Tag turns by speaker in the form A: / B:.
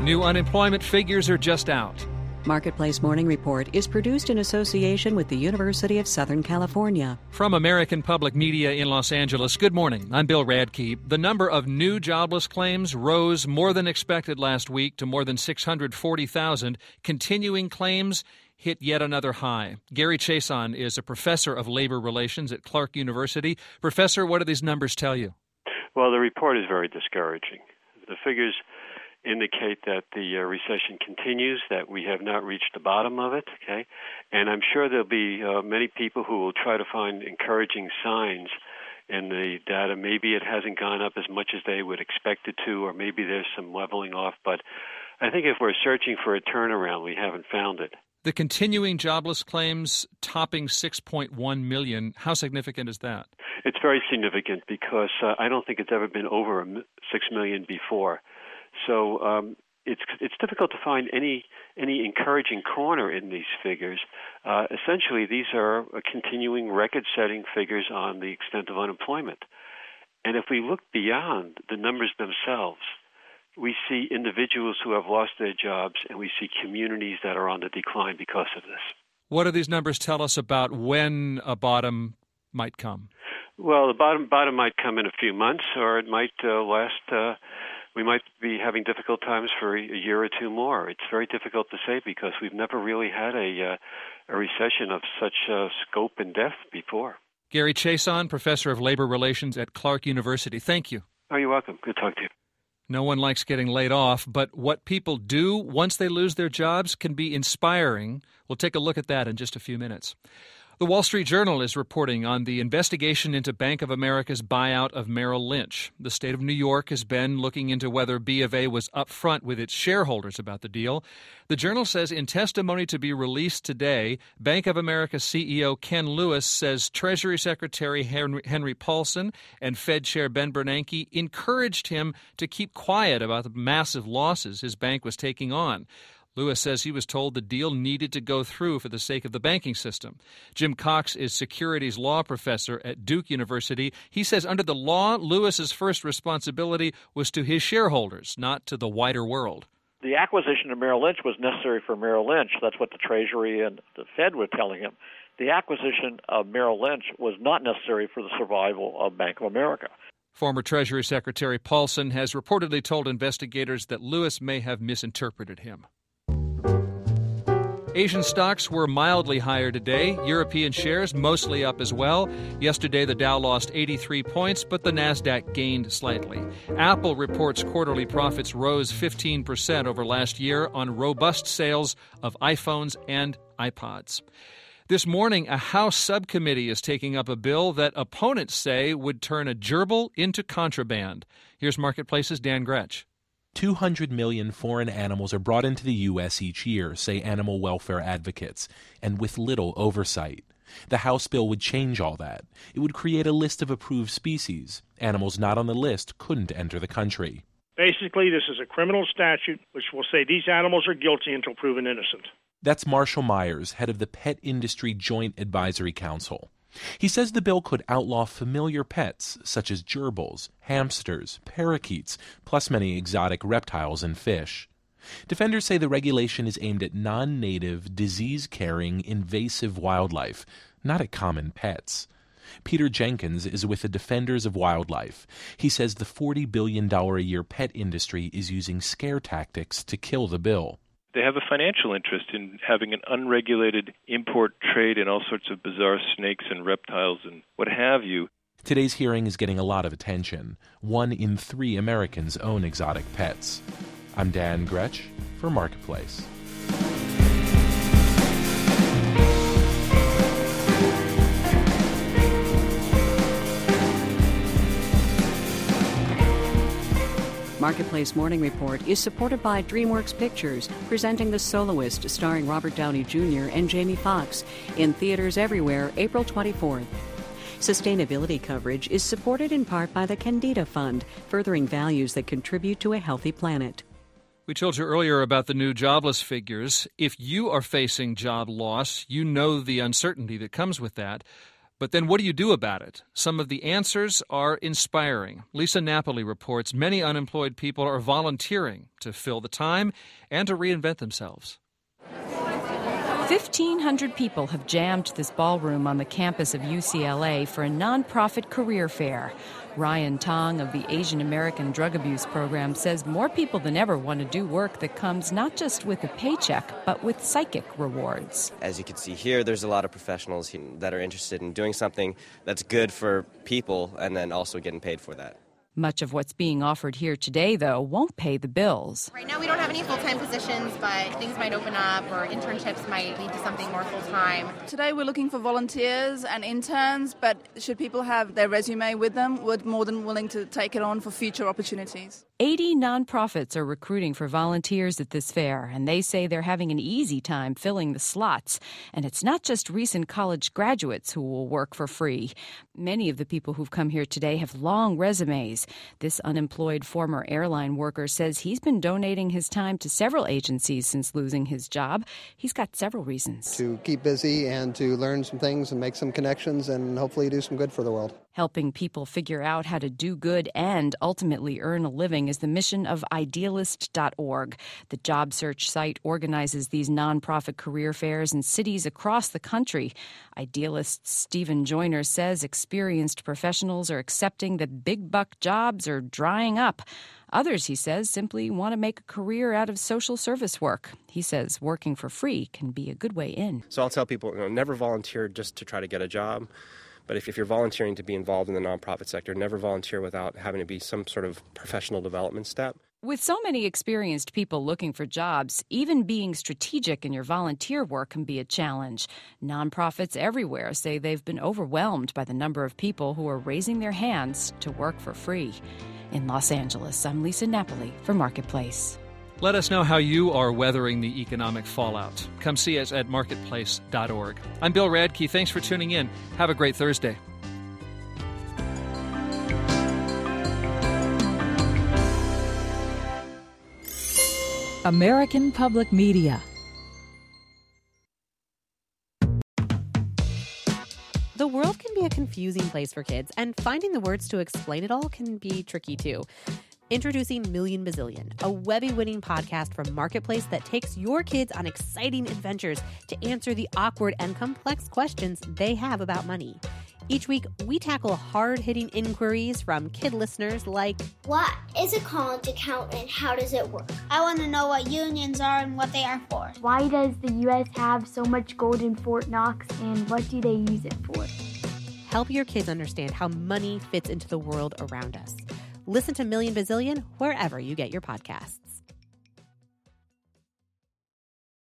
A: New unemployment figures are just out.
B: Marketplace Morning Report is produced in association with the University of Southern California.
A: From American Public Media in Los Angeles, good morning. I'm Bill Radke. The number of new jobless claims rose more than expected last week to more than 640,000. Continuing claims hit yet another high. Gary Chason is a professor of labor relations at Clark University. Professor, what do these numbers tell you?
C: Well, the report is very discouraging. The figures indicate that the recession continues, that we have not reached the bottom of it, okay? And I'm sure there'll be many people who will try to find encouraging signs in the data. Maybe it hasn't gone up as much as they would expect it to, or maybe there's some leveling off. But I think if we're searching for a turnaround, we haven't found it.
A: The continuing jobless claims topping 6.1 million, how significant is that?
C: It's very significant because I don't think it's ever been over 6 million before. So it's difficult to find any encouraging corner in these figures. Essentially, these are continuing record-setting figures on the extent of unemployment. And if we look beyond the numbers themselves, we see individuals who have lost their jobs, and we see communities that are on the decline because of this.
A: What do these numbers tell us about when a bottom might come?
C: Well, the bottom might come in a few months, or it might last. We might be having difficult times for a year or two more. It's very difficult to say because we've never really had a recession of such scope and depth before.
A: Gary Chason, professor of labor relations at Clark University. Thank you.
C: Oh, you're welcome. Good talking to you.
A: No one likes getting laid off, but what people do once they lose their jobs can be inspiring. We'll take a look at that in just a few minutes. The Wall Street Journal is reporting on the investigation into Bank of America's buyout of Merrill Lynch. The state of New York has been looking into whether B of A was upfront with its shareholders about the deal. The Journal says in testimony to be released today, Bank of America CEO Ken Lewis says Treasury Secretary Henry Paulson and Fed Chair Ben Bernanke encouraged him to keep quiet about the massive losses his bank was taking on. Lewis says he was told the deal needed to go through for the sake of the banking system. Jim Cox is securities law professor at Duke University. He says under the law, Lewis's first responsibility was to his shareholders, not to the wider world.
D: The acquisition of Merrill Lynch was necessary for Merrill Lynch. That's what the Treasury and the Fed were telling him. The acquisition of Merrill Lynch was not necessary for the survival of Bank of America.
A: Former Treasury Secretary Paulson has reportedly told investigators that Lewis may have misinterpreted him. Asian stocks were mildly higher today. European shares mostly up as well. Yesterday, the Dow lost 83 points, but the Nasdaq gained slightly. Apple reports quarterly profits rose 15% over last year on robust sales of iPhones and iPods. This morning, a House subcommittee is taking up a bill that opponents say would turn a gerbil into contraband. Here's Marketplace's Dan Gretsch.
E: 200 million foreign animals are brought into the U.S. each year, say animal welfare advocates, and with little oversight. The House bill would change all that. It would create a list of approved species. Animals not on the list couldn't enter the country.
F: Basically, this is a criminal statute which will say these animals are guilty until proven innocent.
E: That's Marshall Myers, head of the Pet Industry Joint Advisory Council. He says the bill could outlaw familiar pets such as gerbils, hamsters, parakeets, plus many exotic reptiles and fish. Defenders say the regulation is aimed at non-native, disease-carrying, invasive wildlife, not at common pets. Peter Jenkins is with the Defenders of Wildlife. He says the $40 billion a year pet industry is using scare tactics to kill the bill.
G: They have a financial interest in having an unregulated import trade in all sorts of bizarre snakes and reptiles and what have you.
E: Today's hearing is getting a lot of attention. 1 in 3 Americans own exotic pets. I'm Dan Gretsch for Marketplace.
B: Marketplace Morning Report is supported by DreamWorks Pictures, presenting The Soloist, starring Robert Downey Jr. and Jamie Foxx, in theaters everywhere, April 24th. Sustainability coverage is supported in part by the Candida Fund, furthering values that contribute to a healthy planet.
A: We told you earlier about the new jobless figures. If you are facing job loss, you know the uncertainty that comes with that. But then what do you do about it? Some of the answers are inspiring. Lisa Napoli reports many unemployed people are volunteering to fill the time and to reinvent themselves.
H: 1,500 people have jammed this ballroom on the campus of UCLA for a nonprofit career fair. Ryan Tong of the Asian American Drug Abuse Program says more people than ever want to do work that comes not just with a paycheck, but with psychic rewards.
I: As you can see here, there's a lot of professionals that are interested in doing something that's good for people and then also getting paid for that.
H: Much of what's being offered here today, though, won't pay the bills.
J: Right now we don't have any full-time positions, but things might open up or internships might lead to something more full-time.
K: Today we're looking for volunteers and interns, but should people have their resume with them, we're more than willing to take it on for future opportunities.
H: 80 nonprofits are recruiting for volunteers at this fair, and they say they're having an easy time filling the slots. And it's not just recent college graduates who will work for free. Many of the people who've come here today have long resumes. This unemployed former airline worker says he's been donating his time to several agencies since losing his job. He's got several reasons.
L: To keep busy and to learn some things and make some connections and hopefully do some good for the world.
H: Helping people figure out how to do good and ultimately earn a living is the mission of Idealist.org. The job search site organizes these nonprofit career fairs in cities across the country. Idealist Stephen Joyner says experienced professionals are accepting that big buck jobs are drying up. Others, he says, simply want to make a career out of social service work. He says working for free can be a good way in.
I: So I'll tell people, never volunteer just to try to get a job. But if you're volunteering to be involved in the nonprofit sector, never volunteer without having to be some sort of professional development step.
H: With so many experienced people looking for jobs, even being strategic in your volunteer work can be a challenge. Nonprofits everywhere say they've been overwhelmed by the number of people who are raising their hands to work for free. In Los Angeles, I'm Lisa Napoli for Marketplace.
A: Let us know how you are weathering the economic fallout. Come see us at marketplace.org. I'm Bill Radke. Thanks for tuning in. Have a great Thursday.
M: American Public Media.
N: The world can be a confusing place for kids, and finding the words to explain it all can be tricky too. Introducing Million Bazillion, a Webby-winning podcast from Marketplace that takes your kids on exciting adventures to answer the awkward and complex questions they have about money. Each week, we tackle hard-hitting inquiries from kid listeners like,
O: what is a college account and how does it work? I want to know what unions are and what they are for.
P: Why does the U.S. have so much gold in Fort Knox and what do they use it for?
N: Help your kids understand how money fits into the world around us. Listen to Million Bazillion wherever you get your podcasts.